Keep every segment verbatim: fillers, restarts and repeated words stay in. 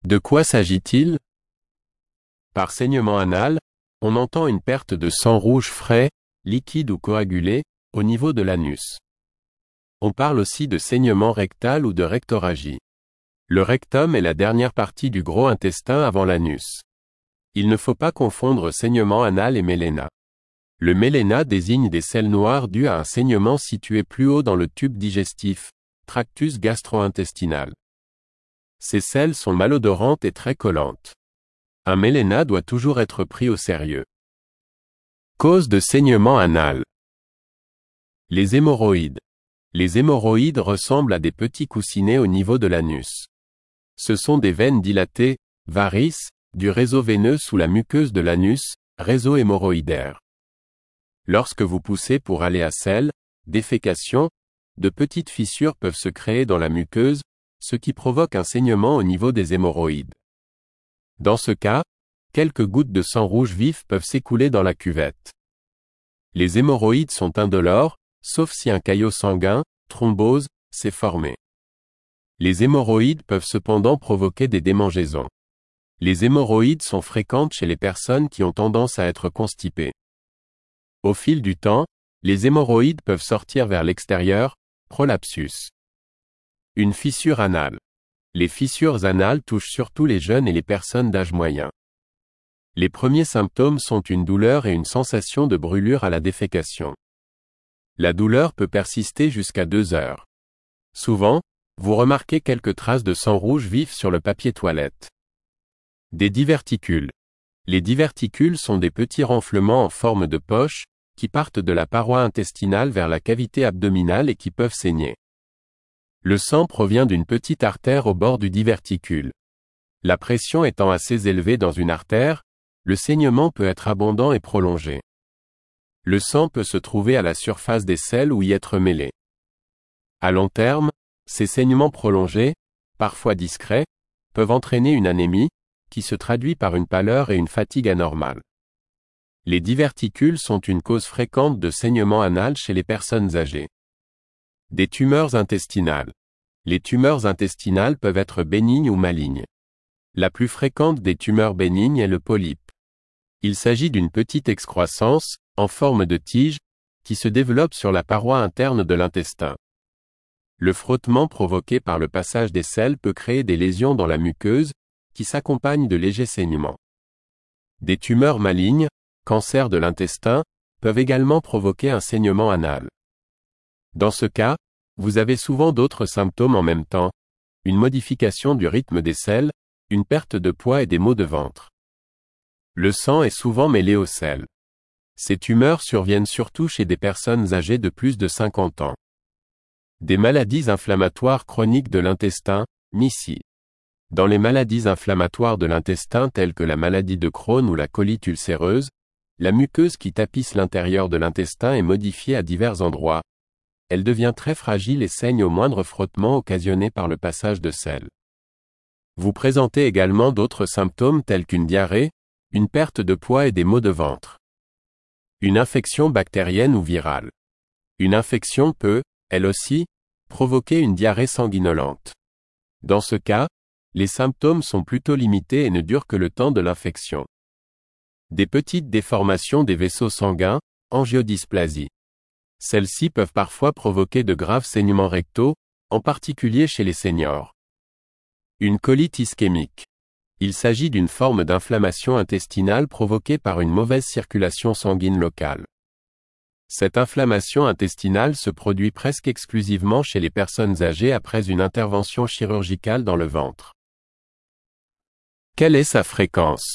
De quoi s'agit-il? Par saignement anal, on entend une perte de sang rouge frais, liquide ou coagulé, au niveau de l'anus. On parle aussi de saignement rectal ou de rectoragie. Le rectum est la dernière partie du gros intestin avant l'anus. Il ne faut pas confondre saignement anal et méléna. Le méléna désigne des selles noires dues à un saignement situé plus haut dans le tube digestif, tractus gastro-intestinal. Ces selles sont malodorantes et très collantes. Un méléna doit toujours être pris au sérieux. Cause de saignement anal. Les hémorroïdes. Les hémorroïdes ressemblent à des petits coussinets au niveau de l'anus. Ce sont des veines dilatées, varices, du réseau veineux sous la muqueuse de l'anus, réseau hémorroïdaire. Lorsque vous poussez pour aller à selle, défécation, de petites fissures peuvent se créer dans la muqueuse, ce qui provoque un saignement au niveau des hémorroïdes. Dans ce cas, quelques gouttes de sang rouge vif peuvent s'écouler dans la cuvette. Les hémorroïdes sont indolores, sauf si un caillot sanguin, thrombose, s'est formé. Les hémorroïdes peuvent cependant provoquer des démangeaisons. Les hémorroïdes sont fréquentes chez les personnes qui ont tendance à être constipées. Au fil du temps, les hémorroïdes peuvent sortir vers l'extérieur, prolapsus. Une fissure anale. Les fissures anales touchent surtout les jeunes et les personnes d'âge moyen. Les premiers symptômes sont une douleur et une sensation de brûlure à la défécation. La douleur peut persister jusqu'à deux heures. Souvent, vous remarquez quelques traces de sang rouge vif sur le papier toilette. Des diverticules. Les diverticules sont des petits renflements en forme de poche, qui partent de la paroi intestinale vers la cavité abdominale et qui peuvent saigner. Le sang provient d'une petite artère au bord du diverticule. La pression étant assez élevée dans une artère, le saignement peut être abondant et prolongé. Le sang peut se trouver à la surface des selles ou y être mêlé. À long terme, ces saignements prolongés, parfois discrets, peuvent entraîner une anémie, qui se traduit par une pâleur et une fatigue anormale. Les diverticules sont une cause fréquente de saignement anal chez les personnes âgées. Des tumeurs intestinales. Les tumeurs intestinales peuvent être bénignes ou malignes. La plus fréquente des tumeurs bénignes est le polype. Il s'agit d'une petite excroissance, en forme de tige, qui se développe sur la paroi interne de l'intestin. Le frottement provoqué par le passage des selles peut créer des lésions dans la muqueuse, qui s'accompagnent de légers saignements. Des tumeurs malignes, cancer de l'intestin, peuvent également provoquer un saignement anal. Dans ce cas, vous avez souvent d'autres symptômes en même temps, une modification du rythme des selles, une perte de poids et des maux de ventre. Le sang est souvent mêlé aux selles. Ces tumeurs surviennent surtout chez des personnes âgées de plus de cinquante ans. Des maladies inflammatoires chroniques de l'intestin, M I C I. Dans les maladies inflammatoires de l'intestin telles que la maladie de Crohn ou la colite ulcéreuse, la muqueuse qui tapisse l'intérieur de l'intestin est modifiée à divers endroits. Elle devient très fragile et saigne au moindre frottement occasionné par le passage de sel. Vous présentez également d'autres symptômes tels qu'une diarrhée, une perte de poids et des maux de ventre. Une infection bactérienne ou virale. Une infection peut, elle aussi, provoquer une diarrhée sanguinolente. Dans ce cas, les symptômes sont plutôt limités et ne durent que le temps de l'infection. Des petites déformations des vaisseaux sanguins, angiodysplasie. Celles-ci peuvent parfois provoquer de graves saignements rectaux, en particulier chez les seniors. Une colite ischémique. Il s'agit d'une forme d'inflammation intestinale provoquée par une mauvaise circulation sanguine locale. Cette inflammation intestinale se produit presque exclusivement chez les personnes âgées après une intervention chirurgicale dans le ventre. Quelle est sa fréquence?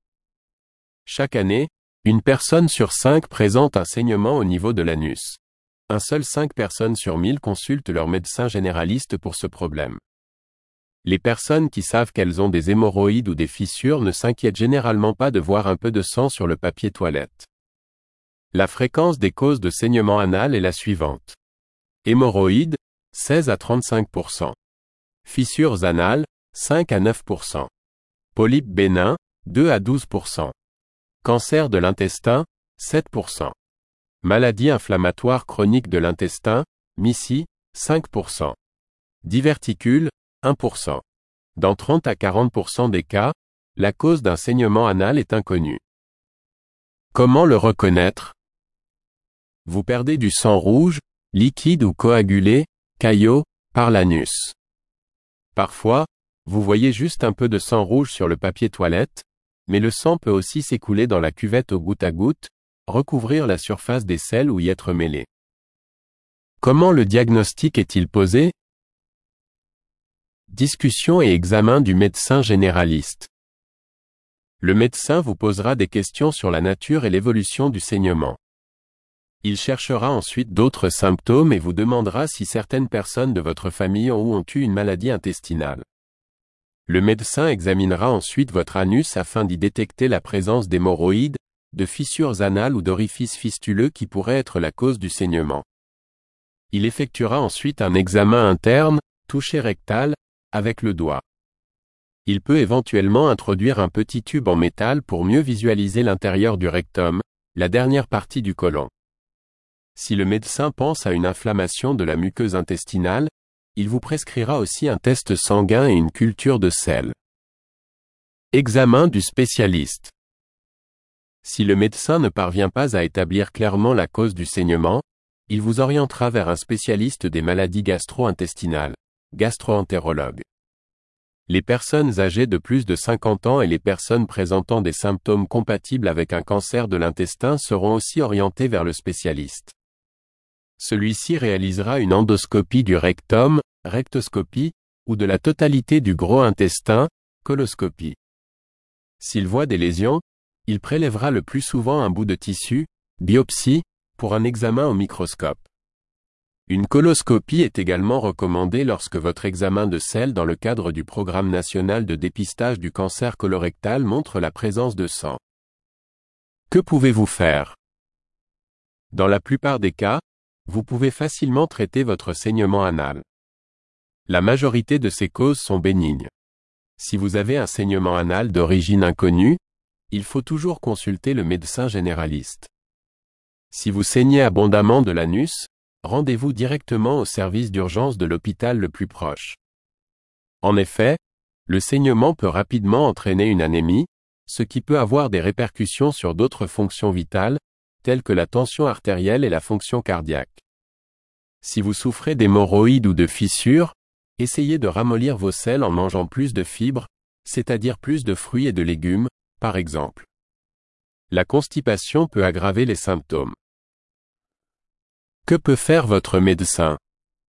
Chaque année, une personne sur cinq présente un saignement au niveau de l'anus. Un seul cinq personnes sur mille consultent leur médecin généraliste pour ce problème. Les personnes qui savent qu'elles ont des hémorroïdes ou des fissures ne s'inquiètent généralement pas de voir un peu de sang sur le papier toilette. La fréquence des causes de saignement anal est la suivante. Hémorroïdes, seize à trente-cinq pour cent. Fissures anales, cinq à neuf pour cent. Polypes bénins, deux à douze pour cent. Cancer de l'intestin, sept pour cent. Maladie inflammatoire chronique de l'intestin, M I C I, cinq pour cent. Diverticules, un pour cent. Dans trente à quarante pour cent des cas, la cause d'un saignement anal est inconnue. Comment le reconnaître? Vous perdez du sang rouge, liquide ou coagulé, caillot, par l'anus. Parfois, vous voyez juste un peu de sang rouge sur le papier toilette, mais le sang peut aussi s'écouler dans la cuvette au goutte à goutte, recouvrir la surface des selles ou y être mêlé. Comment le diagnostic est-il posé? Discussion et examen du médecin généraliste. Le médecin vous posera des questions sur la nature et l'évolution du saignement. Il cherchera ensuite d'autres symptômes et vous demandera si certaines personnes de votre famille ont ou ont eu une maladie intestinale. Le médecin examinera ensuite votre anus afin d'y détecter la présence d'hémorroïdes, de fissures anales ou d'orifices fistuleux qui pourraient être la cause du saignement. Il effectuera ensuite un examen interne, toucher rectal, avec le doigt. Il peut éventuellement introduire un petit tube en métal pour mieux visualiser l'intérieur du rectum, la dernière partie du côlon. Si le médecin pense à une inflammation de la muqueuse intestinale, il vous prescrira aussi un test sanguin et une culture de sel. Examen du spécialiste. Si le médecin ne parvient pas à établir clairement la cause du saignement, il vous orientera vers un spécialiste des maladies gastro-intestinales, gastro-entérologue. Les personnes âgées de plus de cinquante ans et les personnes présentant des symptômes compatibles avec un cancer de l'intestin seront aussi orientées vers le spécialiste. Celui-ci réalisera une endoscopie du rectum, rectoscopie, ou de la totalité du gros intestin, coloscopie. S'il voit des lésions, il prélèvera le plus souvent un bout de tissu, biopsie, pour un examen au microscope. Une coloscopie est également recommandée lorsque votre examen de sel dans le cadre du programme national de dépistage du cancer colorectal montre la présence de sang. Que pouvez-vous faire? Dans la plupart des cas, vous pouvez facilement traiter votre saignement anal. La majorité de ces causes sont bénignes. Si vous avez un saignement anal d'origine inconnue, il faut toujours consulter le médecin généraliste. Si vous saignez abondamment de l'anus, rendez-vous directement au service d'urgence de l'hôpital le plus proche. En effet, le saignement peut rapidement entraîner une anémie, ce qui peut avoir des répercussions sur d'autres fonctions vitales, telles que la tension artérielle et la fonction cardiaque. Si vous souffrez d'hémorroïdes ou de fissures, essayez de ramollir vos selles en mangeant plus de fibres, c'est-à-dire plus de fruits et de légumes, par exemple. La constipation peut aggraver les symptômes. Que peut faire votre médecin?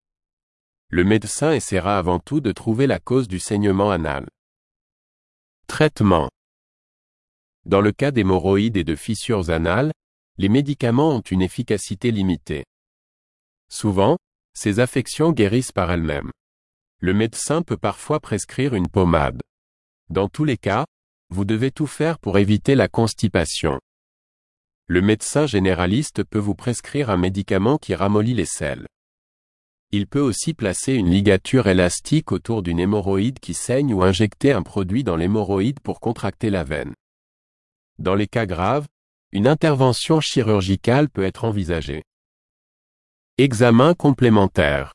Le médecin essaiera avant tout de trouver la cause du saignement anal. Traitement. Dans le cas d'hémorroïdes et de fissures anales, les médicaments ont une efficacité limitée. Souvent, ces affections guérissent par elles-mêmes. Le médecin peut parfois prescrire une pommade. Dans tous les cas, vous devez tout faire pour éviter la constipation. Le médecin généraliste peut vous prescrire un médicament qui ramollit les selles. Il peut aussi placer une ligature élastique autour d'une hémorroïde qui saigne ou injecter un produit dans l'hémorroïde pour contracter la veine. Dans les cas graves, une intervention chirurgicale peut être envisagée. Examen complémentaire.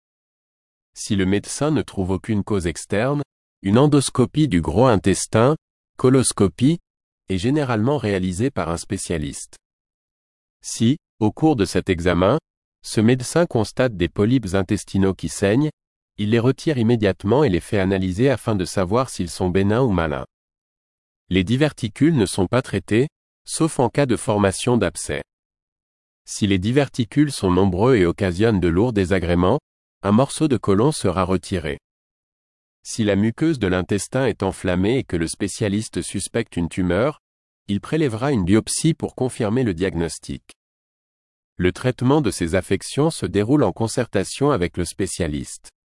Si le médecin ne trouve aucune cause externe, une endoscopie du gros intestin, coloscopie, est généralement réalisée par un spécialiste. Si, au cours de cet examen, ce médecin constate des polypes intestinaux qui saignent, il les retire immédiatement et les fait analyser afin de savoir s'ils sont bénins ou malins. Les diverticules ne sont pas traités, sauf en cas de formation d'abcès. Si les diverticules sont nombreux et occasionnent de lourds désagréments, un morceau de côlon sera retiré. Si la muqueuse de l'intestin est enflammée et que le spécialiste suspecte une tumeur, il prélèvera une biopsie pour confirmer le diagnostic. Le traitement de ces affections se déroule en concertation avec le spécialiste.